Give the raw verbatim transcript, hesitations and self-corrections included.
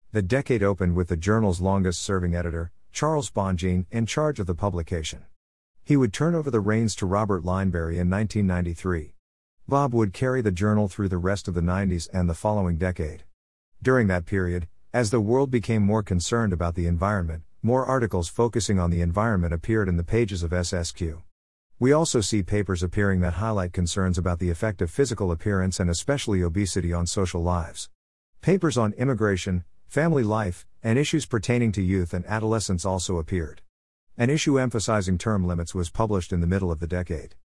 The decade opened with the journal's longest-serving editor, Charles Bonjean, in charge of the publication. He would turn over the reins to Robert Lineberry in nineteen ninety-three. Bob would carry the journal through the rest of the nineties and the following decade. During that period, as the world became more concerned about the environment, more articles focusing on the environment appeared in the pages of S S Q. We also see papers appearing that highlight concerns about the effect of physical appearance and especially obesity on social lives. Papers on immigration, family life, and issues pertaining to youth and adolescence also appeared. An issue emphasizing term limits was published in the middle of the decade.